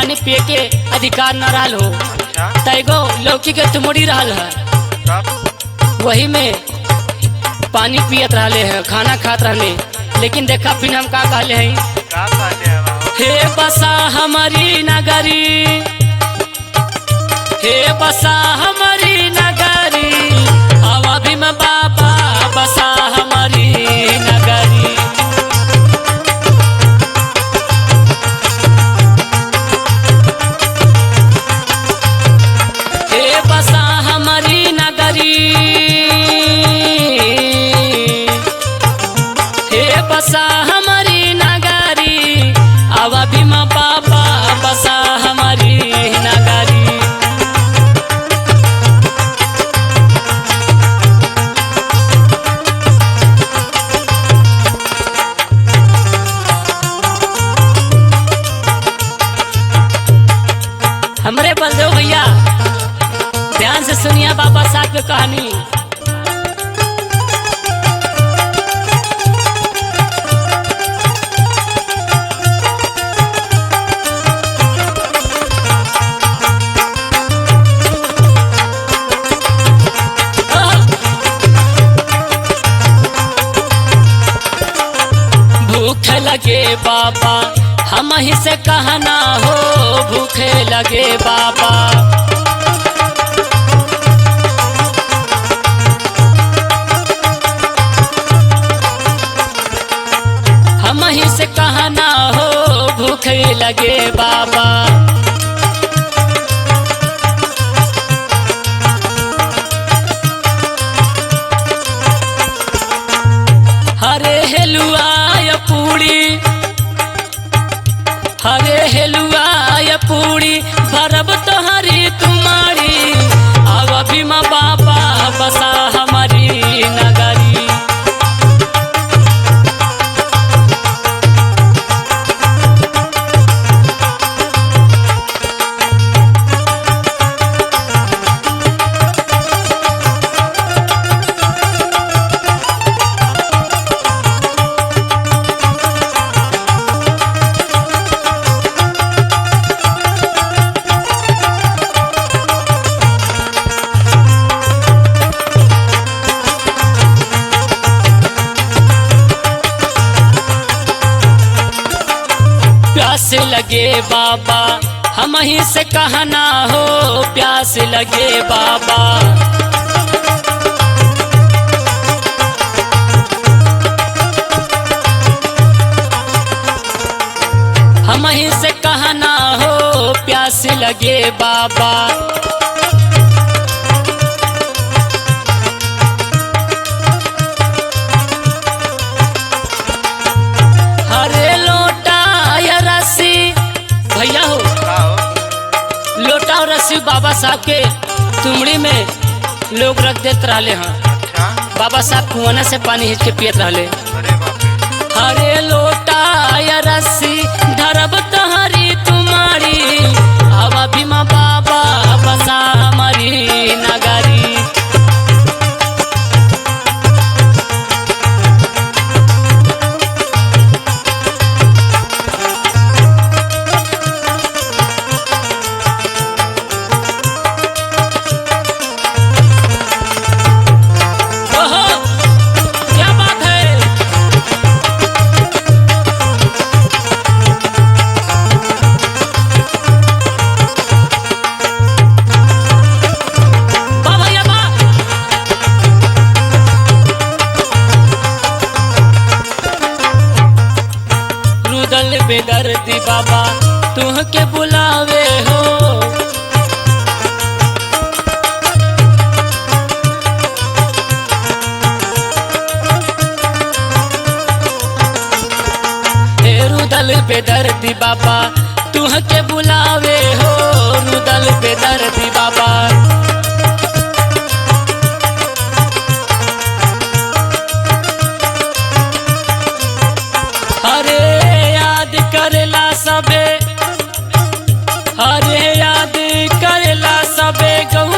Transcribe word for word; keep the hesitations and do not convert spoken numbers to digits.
पानी पिए के अधिकार न रहल हो। अच्छा तैगो लौकी के तुमड़ी रहल है, तब वही में पानी पियत रहले है, खाना खात रहले। लेकिन देखा फिर हम का कहले हैं, का कहले है बाबू? हे बसा हमारी नगरी, हे बसा हमारी नगरी, हवा भी में बाबा बसा हमारी नगरी। हे बसा हमारी नगरी, हे बसा हमारी नगरी, हवा भी में बाबा बसा हमारी नगरी। हमरे बलदेव भैया ध्यान से सुनिए बाबा साहब की कहानी। भूख लगे बाबा हम ही से कहना हो, भूखे लगे बाबा। हम ही से कहना हो, भूखे लगे बाबा। हरे हेलुआ या पूड़ी, हरे हेलुआ या पूड़ी, भरब तोहरी तुम्हारी, आवा भी माँ बाबा बसा हमारी नगरी। प्यास लगे बाबा हम ही से कहना हो, प्यास लगे बाबा। हम ही से कहना हो, प्यास लगे बाबा। हरे लोटा या रस्सी भैया हो, का हो? लोटा और रस्सी बाबा साहब के तुमड़ी में लोग रख देते रहले हैं। अच्छा बाबा साहब कुआं से पानी हिंच के पियत रहले। अरे बाप रे, हरे लोटा या रस्सी धरब तोहरी तुम्हारी, हवा भी माँ बाबा बसा हमारी नगरी। ओहो, क्या बात है। वाह भैया वाह। रुदल बेदर्दी बाबा तुह के बुलावे हो, हे रुदल बेदर्दी बाबा तुह के बुलावे हो, रुदल बेदर्दी बाबा। हरे याद करेला सबे, हरे याद करेला सबे गौ